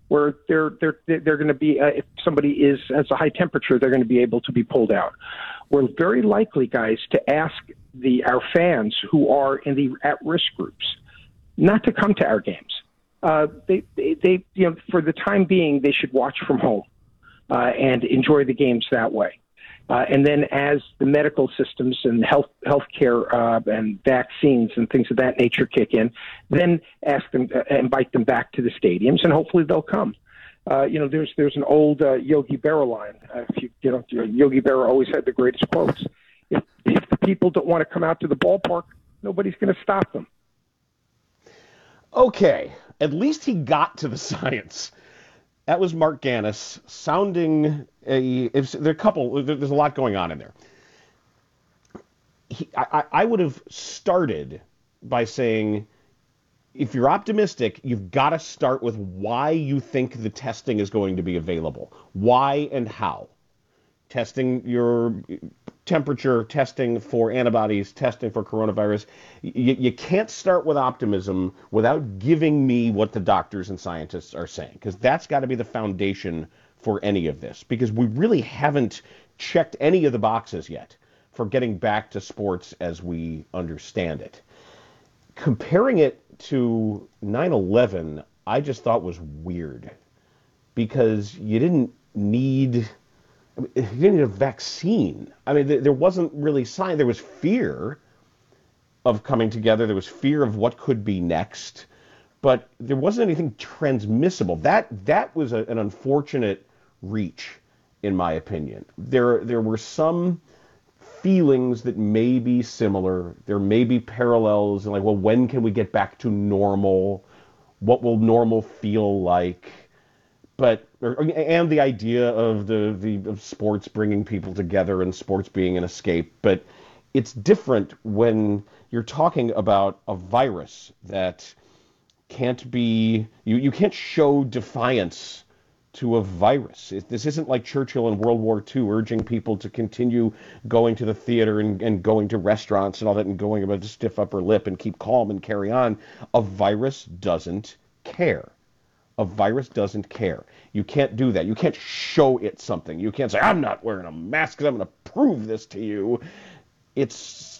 where they're going to be, if somebody has a high temperature, they're going to be able to be pulled out. We're very likely, guys, to ask our fans who are in the at-risk groups not to come to our games. They for the time being, they should watch from home and enjoy the games that way. And then as the medical systems and healthcare and vaccines and things of that nature kick in, then ask them, invite them back to the stadiums, and hopefully they'll come. There's an old Yogi Berra line. Yogi Berra always had the greatest quotes. If the people don't want to come out to the ballpark, nobody's going to stop them. Okay, at least he got to the science. That was Mark Gannis sounding there's a lot going on in there. I would have started by saying, if you're optimistic, you've got to start with why you think the testing is going to be available. Why and how. Testing your temperature, testing for antibodies, testing for coronavirus. You can't start with optimism without giving me what the doctors and scientists are saying, because that's got to be the foundation for any of this, because we really haven't checked any of the boxes yet for getting back to sports as we understand it. Comparing it to 9/11, I just thought was weird, because you didn't need a vaccine. I mean, there wasn't really science. There was fear of coming together. There was fear of what could be next, but there wasn't anything transmissible. That was an unfortunate reach, in my opinion. There were some feelings that may be similar. There may be parallels, and like, well, when can we get back to normal? What will normal feel like? And the idea of of sports bringing people together and sports being an escape. But it's different when you're talking about a virus that can't be, you can't show defiance to a virus. This isn't like Churchill in World War II urging people to continue going to the theater and going to restaurants and all that and going about to stiff upper lip and keep calm and carry on. A virus doesn't care. A virus doesn't care. You can't do that. You can't show it something. You can't say, I'm not wearing a mask because I'm going to prove this to you. It's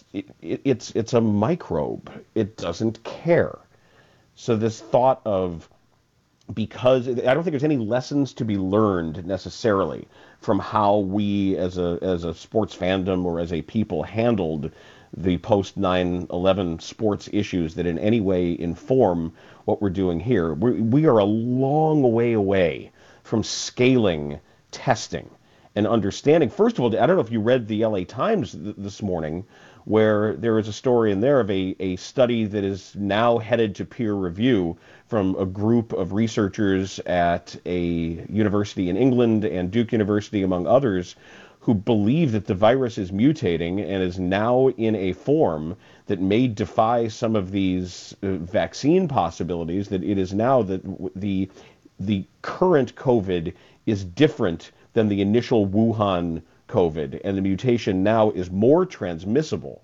a microbe. It doesn't care. So this thought of, because I don't think there's any lessons to be learned necessarily from how we as a sports fandom or as a people handled the post 9/11 sports issues that in any way inform what we're doing here. We are a long way away from scaling testing and understanding. First of all, I don't know if you read the LA Times this morning, where there is a story in there of a study that is now headed to peer review from a group of researchers at a university in England and Duke University, among others, who believe that the virus is mutating and is now in a form that may defy some of these vaccine possibilities, that it is now that the current COVID is different than the initial Wuhan COVID, and the mutation now is more transmissible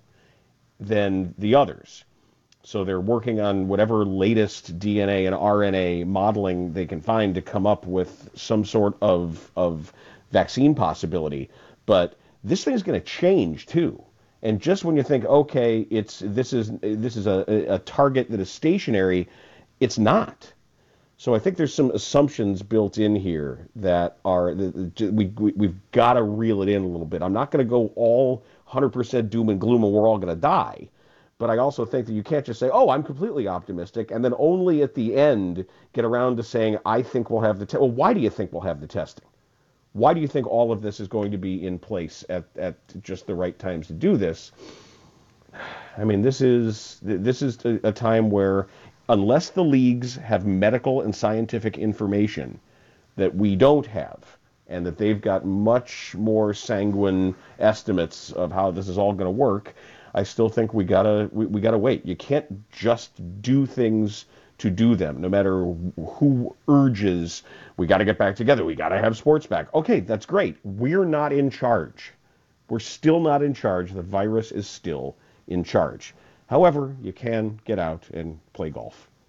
than the others. So they're working on whatever latest DNA and RNA modeling they can find to come up with some sort of vaccine possibility. But this thing is going to change too. And just when you think, okay, this is a target that is stationary, it's not. So I think there's some assumptions built in here that are we've got to reel it in a little bit. I'm not going to go all 100% doom and gloom and we're all going to die. But I also think that you can't just say, oh, I'm completely optimistic, and then only at the end get around to saying, I think we'll have the testing. Well, why do you think we'll have the testing? Why do you think all of this is going to be in place at just the right times to do this? I mean, this is a time where, unless the leagues have medical and scientific information that we don't have, and that they've got much more sanguine estimates of how this is all going to work, I still think we gotta wait. You can't just do things to do them, no matter who urges, we got to get back together, we got to have sports back. Okay, that's great. We're not in charge. We're still not in charge. The virus is still in charge. However, you can get out and play golf.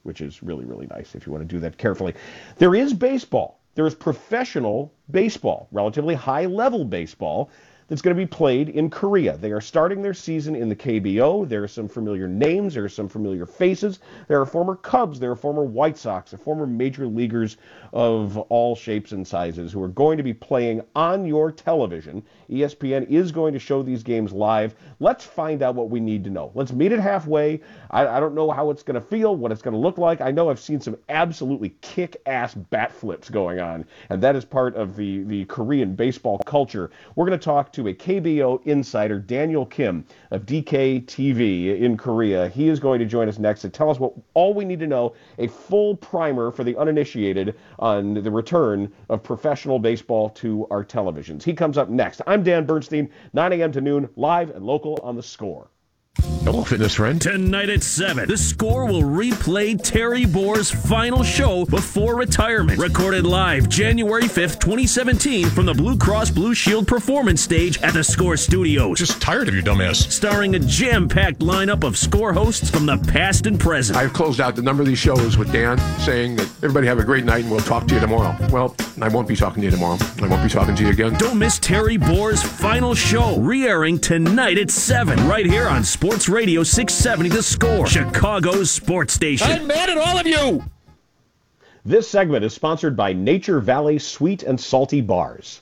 which is really, really nice if you want to do that carefully. There is baseball. There is professional baseball, relatively high-level baseball, that's going to be played in Korea. They are starting their season in the KBO. There are some familiar names. There are some familiar faces. There are former Cubs. There are former White Sox. There are former major leaguers of all shapes and sizes who are going to be playing on your television. ESPN is going to show these games live. Let's find out what we need to know. Let's meet it halfway. I don't know how it's going to feel, what it's going to look like. I know I've seen some absolutely kick-ass bat flips going on, and that is part of the Korean baseball culture. We're going to talk to a KBO insider, Daniel Kim of DK TV in Korea. He is going to join us next to tell us all we need to know, a full primer for the uninitiated on the return of professional baseball to our televisions. He comes up next. I'm Dan Bernstein, 9 a.m. to noon, live and local on The Score. Hello, fitness friend. Tonight at 7, The Score will replay Terry Boer's final show before retirement. Recorded live January 5th, 2017 from the Blue Cross Blue Shield Performance Stage at The Score Studios. Just tired of you, dumbass. Starring a jam-packed lineup of Score hosts from the past and present. I've closed out the number of these shows with Dan saying that everybody have a great night and we'll talk to you tomorrow. Well, I won't be talking to you tomorrow. I won't be talking to you again. Don't miss Terry Boer's final show, re-airing tonight at 7, right here on Sports Radio 670 The Score, Chicago's sports station. I'm mad at all of you! This segment is sponsored by Nature Valley Sweet and Salty Bars.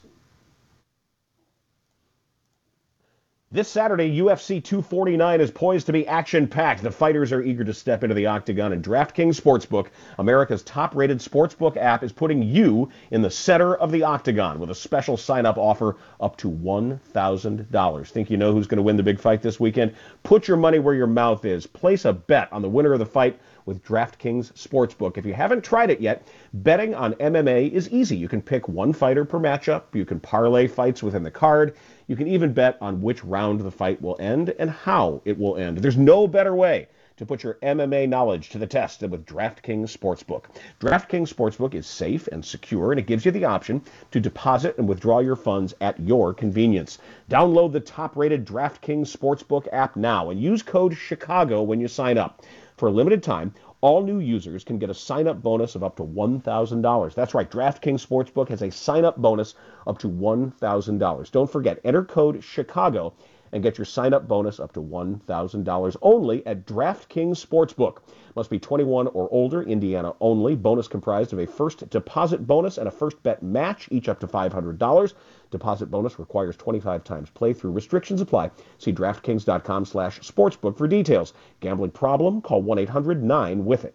This Saturday, UFC 249 is poised to be action-packed. The fighters are eager to step into the octagon, and DraftKings Sportsbook, America's top-rated sportsbook app, is putting you in the center of the octagon with a special sign-up offer up to $1,000. Think you know who's going to win the big fight this weekend? Put your money where your mouth is. Place a bet on the winner of the fight with DraftKings Sportsbook. If you haven't tried it yet, betting on MMA is easy. You can pick one fighter per matchup. You can parlay fights within the card. You can even bet on which round the fight will end and how it will end. There's no better way to put your MMA knowledge to the test than with DraftKings Sportsbook. DraftKings Sportsbook is safe and secure, and it gives you the option to deposit and withdraw your funds at your convenience. Download the top-rated DraftKings Sportsbook app now and use code Chicago when you sign up. For a limited time, all new users can get a sign-up bonus of up to $1,000. That's right, DraftKings Sportsbook has a sign-up bonus up to $1,000. Don't forget, enter code Chicago and get your sign-up bonus up to $1,000 only at DraftKings Sportsbook. Must be 21 or older, Indiana only. Bonus comprised of a first deposit bonus and a first bet match, each up to $500. Deposit bonus requires 25 times playthrough. Restrictions apply. See DraftKings.com/sportsbook for details. Gambling problem? Call 1-800-9-WITH-IT.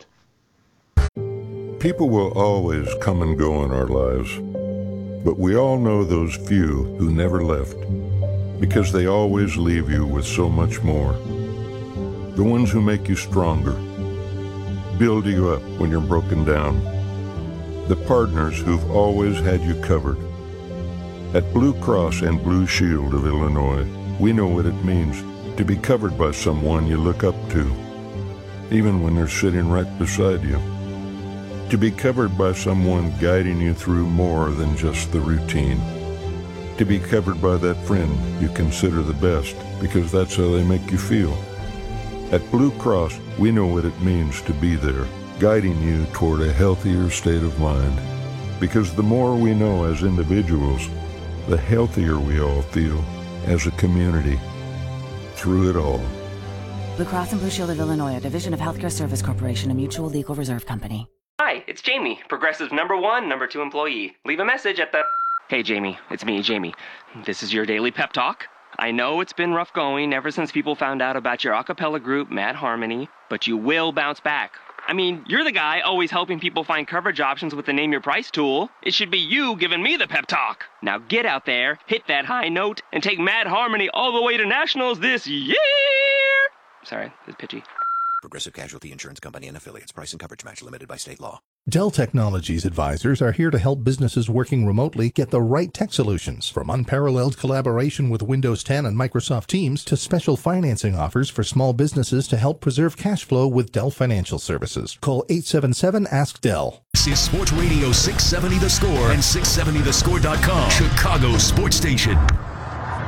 People will always come and go in our lives, but we all know those few who never left, because they always leave you with so much more. The ones who make you stronger, build you up when you're broken down. The partners who've always had you covered. At Blue Cross and Blue Shield of Illinois, we know what it means to be covered by someone you look up to, even when they're sitting right beside you. To be covered by someone guiding you through more than just the routine. To be covered by that friend you consider the best because that's how they make you feel. At Blue Cross, we know what it means to be there, guiding you toward a healthier state of mind. Because the more we know as individuals, the healthier we all feel as a community through it all. Blue Cross and Blue Shield of Illinois, a division of Healthcare Service Corporation, a mutual legal reserve company. Hi, it's Jamie, Progressive #1, #2 employee. Leave a message at the... Hey, Jamie, it's me, Jamie. This is your daily pep talk. I know it's been rough going ever since people found out about your a cappella group, Mad Harmony, but you will bounce back. I mean, you're the guy always helping people find coverage options with the Name Your Price tool. It should be you giving me the pep talk. Now get out there, hit that high note, and take Mad Harmony all the way to nationals this year! Sorry, it's pitchy. Progressive Casualty Insurance Company and affiliates. Price and coverage match limited by state law. Dell Technologies advisors are here to help businesses working remotely get the right tech solutions. From unparalleled collaboration with Windows 10 and Microsoft Teams to special financing offers for small businesses to help preserve cash flow with Dell Financial Services. Call 877-ASK-DELL. This is Sports Radio 670 The Score and 670thescore.com, Chicago's sports station.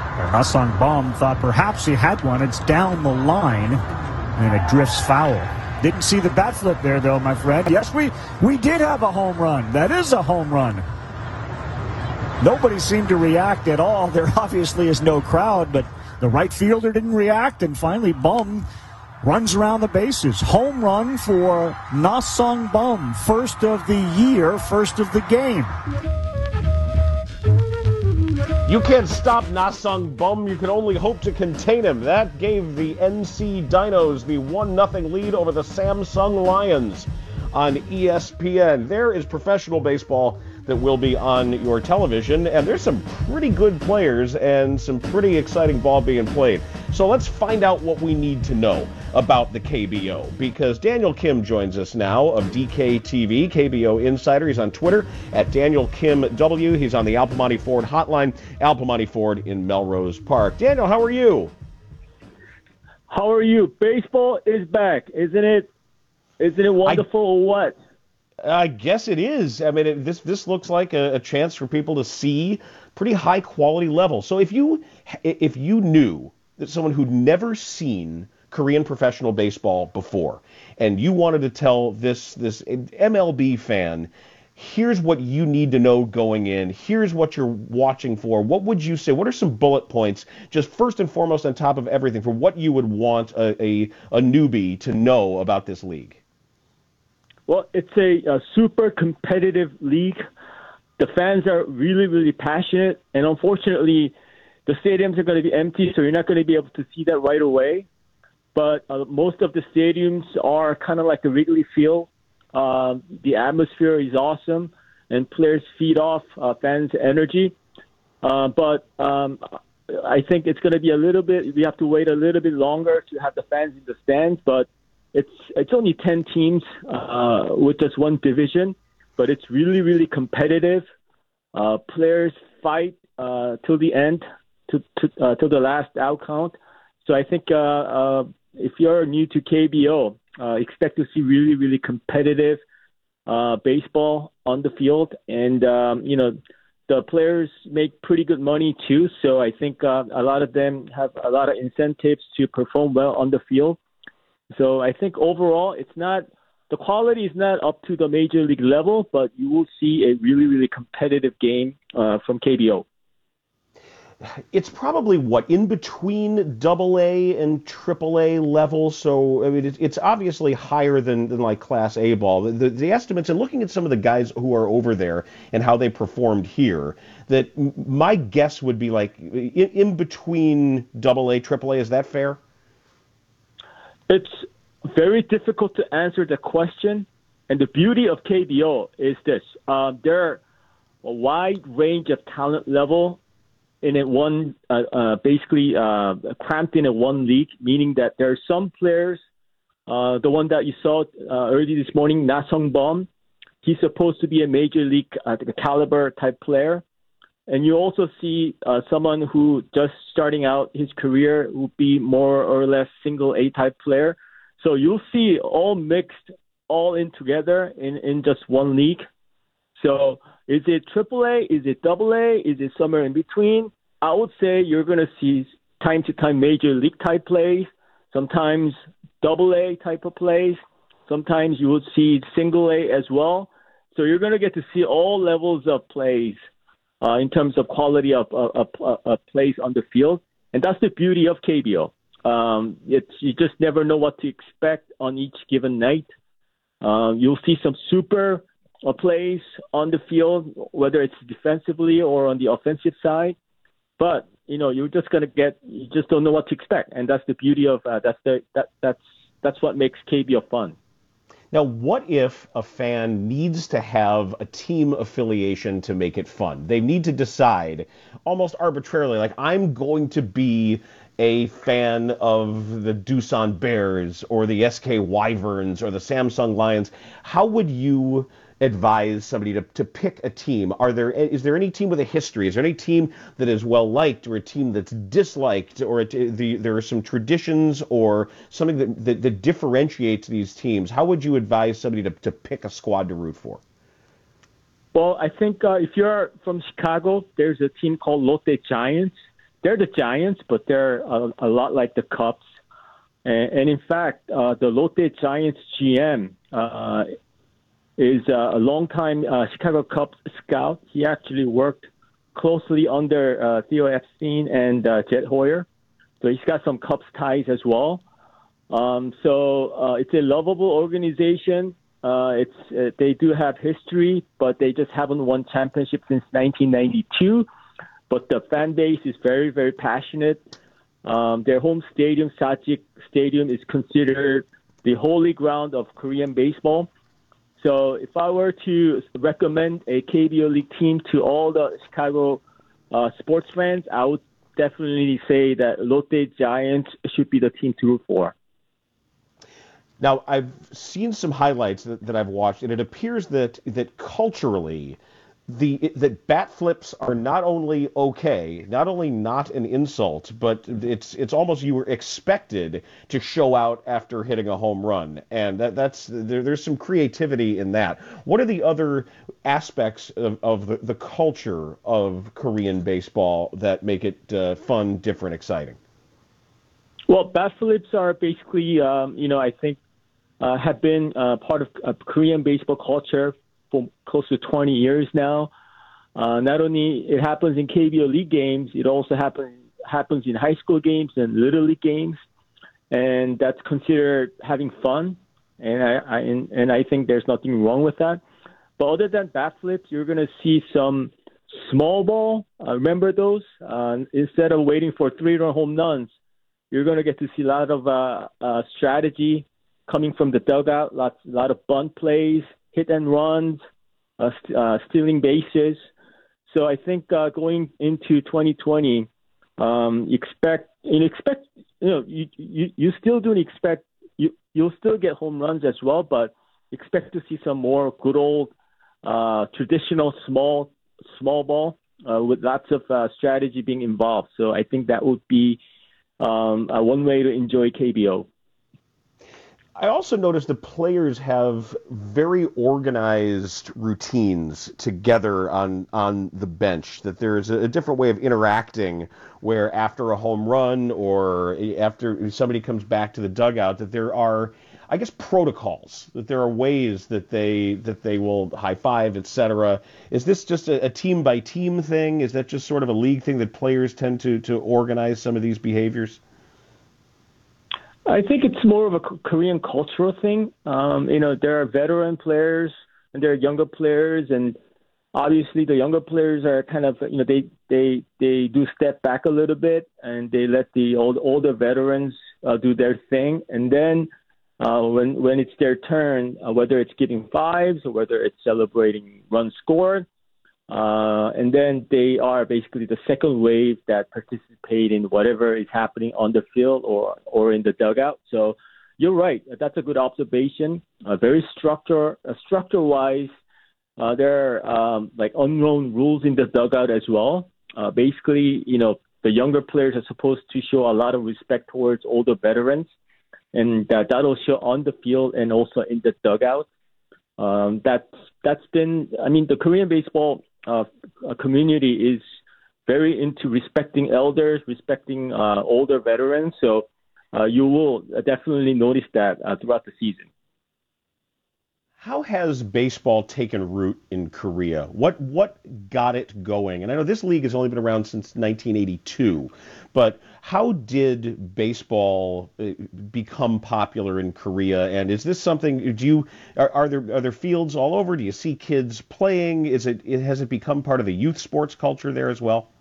Hassan Baum thought perhaps he had one. It's down the line, and it drifts foul. Didn't see the bat flip there, though, my friend. Yes, we did have a home run. That is a home run. Nobody seemed to react at all. There obviously is no crowd, but the right fielder didn't react, and finally Bum runs around the bases. Home run for Na-Sung Bum. First of the year, first of the game. You can't stop Na-Sung Bum. You can only hope to contain him. That gave the NC Dinos the 1-0 lead over the Samsung Lions on ESPN. There is professional baseball that will be on your television, and there's some pretty good players and some pretty exciting ball being played. So let's find out what we need to know about the KBO, because Daniel Kim joins us now of DKTV, KBO Insider. He's on Twitter at Daniel Kim W. He's on the Al Piemonte Ford hotline, Al Piemonte Ford in Melrose Park. Daniel, how are you? How are you? Baseball is back, isn't it? Isn't it wonderful or what? I guess it is. I mean, this looks like a chance for people to see pretty high quality level. So if you knew that someone who'd never seen Korean professional baseball before, and you wanted to tell this MLB fan, here's what you need to know going in, here's what you're watching for, what would you say? What are some bullet points, just first and foremost on top of everything, for what you would want a newbie to know about this league? Well, it's a super competitive league. The fans are really, really passionate, and unfortunately, the stadiums are going to be empty, so you're not going to be able to see that right away. But most of the stadiums are kind of like a Wrigley Field. The atmosphere is awesome, and players feed off fans' energy. But I think it's going to be we have to wait a little bit longer to have the fans in the stands, but it's only 10 teams with just one division, but it's really, really competitive. Players fight till the end, till the last out count. So I think if you're new to KBO, expect to see really, really competitive baseball on the field. And, the players make pretty good money too. So I think a lot of them have a lot of incentives to perform well on the field. So I think overall, the quality is not up to the major league level, but you will see a really, really competitive game from KBO. It's probably in between AA and AAA level. So I mean, it's obviously higher than like Class A ball. The estimates, and looking at some of the guys who are over there and how they performed here, that my guess would be like in between AA, AAA. Is that fair? It's very difficult to answer the question, and the beauty of KBO is this. There are a wide range of talent level in one, basically cramped in one league, meaning that there are some players, the one that you saw early this morning, Na-Sung Bum, he's supposed to be a major league caliber type player. And you also see someone who just starting out his career will be more or less single A type player. So you'll see all mixed, all in together in just one league. So is it AAA? Is it AA? Is it somewhere in between? I would say you're going to see time to time major league type plays, sometimes AA type of plays. Sometimes you would see single A as well. So you're going to get to see all levels of plays. In terms of quality of plays on the field. And that's the beauty of KBO. You just never know what to expect on each given night. You'll see some super plays on the field, whether it's defensively or on the offensive side. But, you're just going to you just don't know what to expect. And that's the beauty of that's what makes KBO fun. Now, what if a fan needs to have a team affiliation to make it fun? They need to decide almost arbitrarily, like, I'm going to be a fan of the Doosan Bears or the SK Wyverns or the Samsung Lions. How would you advise somebody to pick a team? Is there any team with a history? Is there any team that is well liked or a team that's disliked, or there are some traditions or something that differentiates these teams? How would you advise somebody to pick a squad to root for? Well, I think if you're from Chicago, there's a team called Lotte Giants. They're the Giants, but they're a lot like the Cubs. And in fact, the Lotte Giants GM is a longtime Chicago Cubs scout. He actually worked closely under Theo Epstein and Jed Hoyer. So he's got some Cubs ties as well. So it's a lovable organization. They do have history, but they just haven't won championship since 1992. But the fan base is very, very passionate. Their home stadium, Sajik Stadium, is considered the holy ground of Korean baseball. So if I were to recommend a KBO League team to all the Chicago sports fans, I would definitely say that Lotte Giants should be the team to root for. Now, I've seen some highlights that I've watched, and it appears that culturally, that bat flips are not only okay, not only not an insult, but it's almost you were expected to show out after hitting a home run, and there's some creativity in that. What are the other aspects of the culture of Korean baseball that make it fun, different, exciting? Well, bat flips are basically, I think, have been part of Korean baseball culture for close to 20 years now. Not only it happens in KBO League games, it also happens in high school games and Little League games, and that's considered having fun. And I think there's nothing wrong with that. But other than bat flips, you're going to see some small ball. Remember those? Instead of waiting for 3-run home runs, you're going to get to see a lot of strategy coming from the dugout, a lot of bunt plays, hit and runs, stealing bases. So I think going into 2020, you'll still get home runs as well, but expect to see some more good old traditional small ball with lots of strategy being involved. So I think that would be one way to enjoy KBO. I also noticed the players have very organized routines together on the bench, that there's a different way of interacting where after a home run or after somebody comes back to the dugout, that there are, I guess, protocols, that there are ways that they will high five, etc. Is this just a team by team thing? Is that just sort of a league thing that players tend to organize some of these behaviors? I think it's more of a Korean cultural thing. There are veteran players and there are younger players, and obviously the younger players are kind of, they do step back a little bit and they let the older veterans do their thing. And then when it's their turn, whether it's giving fives or whether it's celebrating runs scored, and then they are basically the second wave that participate in whatever is happening on the field or in the dugout. So you're right. That's a good observation. Very structure-wise, there are like unknown rules in the dugout as well. Basically, the younger players are supposed to show a lot of respect towards older veterans, and that'll show on the field and also in the dugout. That's been, the Korean baseball community is very into respecting elders, respecting older veterans. So you will definitely notice that throughout the season. How has baseball taken root in Korea? What got it going? And I know this league has only been around since 1982, but how did baseball become popular in Korea? And is this something? Are there fields all over? Do you see kids playing? Has it become part of the youth sports culture there as well?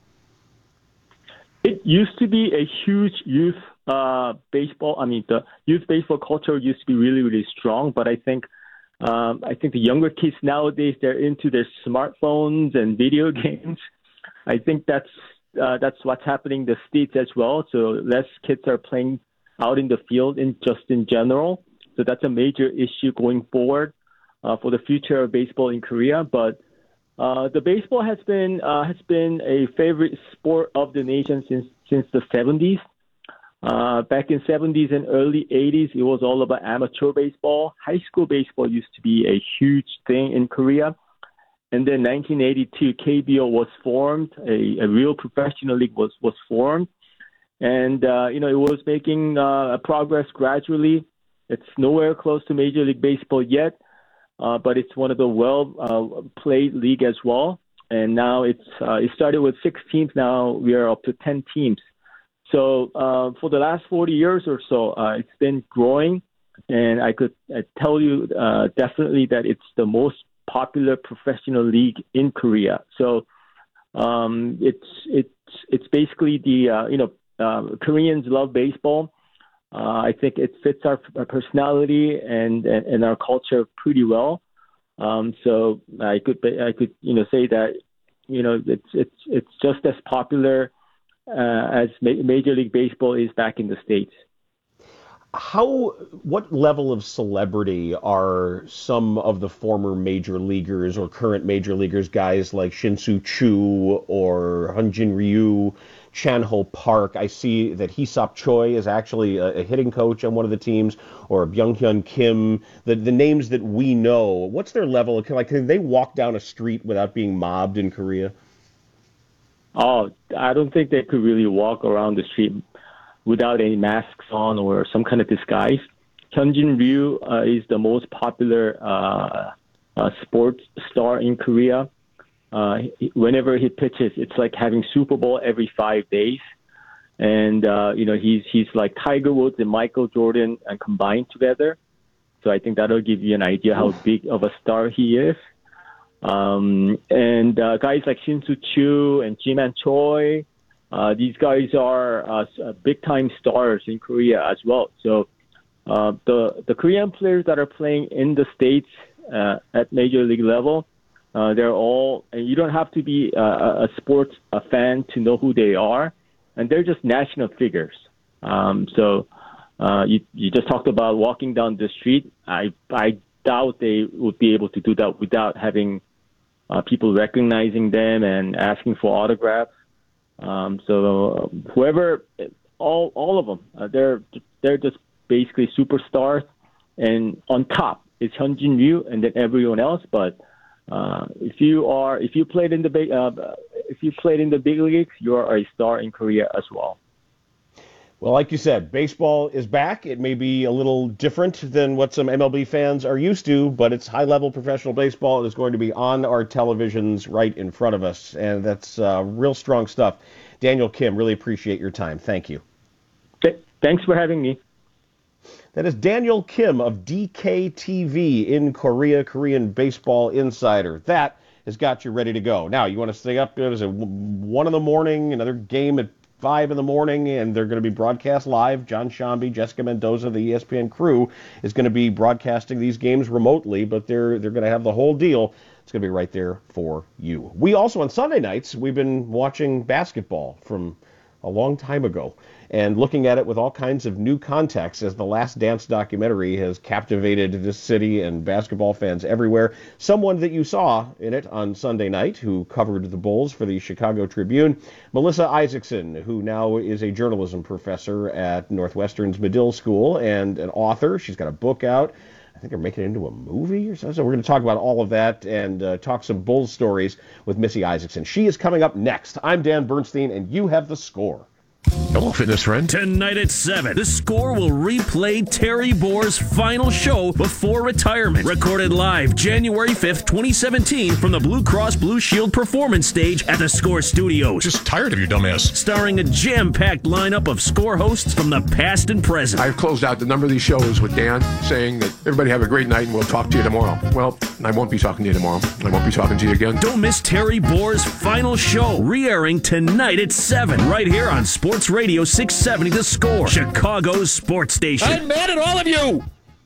It used to be a huge youth baseball. The youth baseball culture used to be really, really strong, but I think the younger kids nowadays, they're into their smartphones and video games. I think that's what's happening in the States as well. So less kids are playing out in the field in general. So that's a major issue going forward for the future of baseball in Korea. But the baseball has been a favorite sport of the nation since the 70s. Back in 70s and early 80s, it was all about amateur baseball. High school baseball used to be a huge thing in Korea. And then 1982, KBO was formed. A real professional league was formed. And, it was making progress gradually. It's nowhere close to Major League Baseball yet, but it's one of the well-played league as well. And now it started with 6 teams. Now we are up to 10 teams. So for the last 40 years or so, it's been growing. And I could tell you definitely that it's the most popular professional league in Korea. So it's basically the Koreans love baseball. I think it fits our personality and our culture pretty well. So I could say that it's just as popular as Major League Baseball is back in the States. What level of celebrity are some of the former major leaguers or current major leaguers, guys like Shin-Soo Choo or Hyun-Jin Ryu, Chan-Ho Park? I see that Hee-Seop Choi is actually a hitting coach on one of the teams, or Byung-Hyun Kim, the names that we know. What's their level? Can they walk down a street without being mobbed in Korea? Oh, I don't think they could really walk around the street without any masks on or some kind of disguise. Hyun-Jin Ryu is the most popular sports star in Korea. Whenever he pitches, it's like having Super Bowl every 5 days. And, he's like Tiger Woods and Michael Jordan combined together. So I think that'll give you an idea how big of a star he is. Guys like Shin-Soo Choo and Ji-Man Choi, these guys are big-time stars in Korea as well. So the Korean players that are playing in the States at Major League level, they're all, and you don't have to be a sports fan to know who they are, and they're just national figures. You just talked about walking down the street. I doubt they would be able to do that without having people recognizing them and asking for autographs. Whoever, all of them, they're just basically superstars. And on top is Hyun-Jin Ryu, and then everyone else. But if you played in the big leagues, you are a star in Korea as well. Well, like you said, baseball is back. It may be a little different than what some MLB fans are used to, but it's high-level professional baseball. It is going to be on our televisions right in front of us, and that's real strong stuff. Daniel Kim, really appreciate your time. Thank you. Thanks for having me. That is Daniel Kim of DKTV in Korea, Korean Baseball Insider. That has got you ready to go. Now, you want to stay up? It was at 1 in the morning, another game at 5 in the morning, and they're going to be broadcast live. John Shambi, Jessica Mendoza, the ESPN crew is going to be broadcasting these games remotely, but they're going to have the whole deal. It's going to be right there for you. We also, on Sunday nights, we've been watching basketball from a long time ago and looking at it with all kinds of new context as The Last Dance documentary has captivated this city and basketball fans everywhere. Someone that you saw in it on Sunday night who covered the Bulls for the Chicago Tribune, Melissa Isaacson, who now is a journalism professor at Northwestern's Medill School and an author. She's got a book out. I think they're making it into a movie or something. So we're going to talk about all of that and talk some Bulls stories with Missy Isaacson. She is coming up next. I'm Dan Bernstein, and you have the score. Hello, fitness friend. Tonight at 7, The Score will replay Terry Boer's final show before retirement. Recorded live January 5th, 2017 from the Blue Cross Blue Shield Performance Stage at the Score Studios. Just tired of you, dumbass. Starring a jam-packed lineup of Score hosts from the past and present. I've closed out the number of these shows with Dan saying that everybody have a great night and we'll talk to you tomorrow. Well, I won't be talking to you tomorrow. I won't be talking to you again. Don't miss Terry Boer's final show, re-airing tonight at 7, right here on Sports Radio 670 The Score, Chicago's sports station. I'm mad at all of you!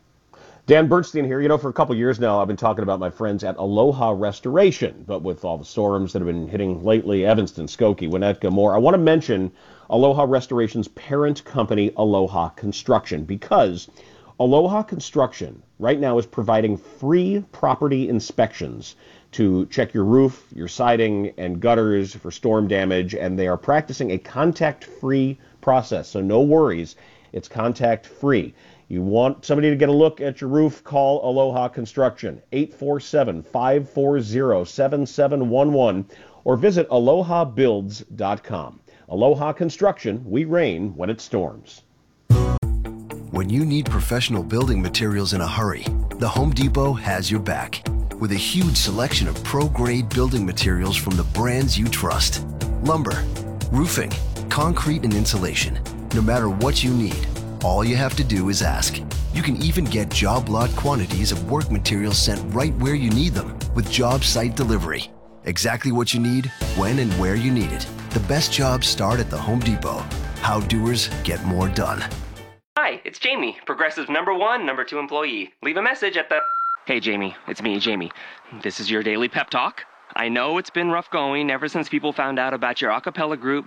Dan Bernstein here. For a couple years now, I've been talking about my friends at Aloha Restoration, but with all the storms that have been hitting lately, Evanston, Skokie, Winnetka, more, I want to mention Aloha Restoration's parent company, Aloha Construction, because Aloha Construction right now is providing free property inspections to check your roof, your siding, and gutters for storm damage, and they are practicing a contact-free process, so no worries. It's contact-free. You want somebody to get a look at your roof, call Aloha Construction, 847-540-7711, or visit alohabuilds.com. Aloha Construction, we rain when it storms. When you need professional building materials in a hurry, the Home Depot has your back. With a huge selection of pro-grade building materials from the brands you trust. Lumber, roofing, concrete, and insulation. No matter what you need, all you have to do is ask. You can even get job lot quantities of work materials sent right where you need them with job site delivery. Exactly what you need, when and where you need it. The best jobs start at the Home Depot. How doers get more done. Hi, it's Jamie, Progressive #1, #2 employee. Leave a message at the... Hey, Jamie, it's me, Jamie. This is your daily pep talk. I know it's been rough going ever since people found out about your a cappella group,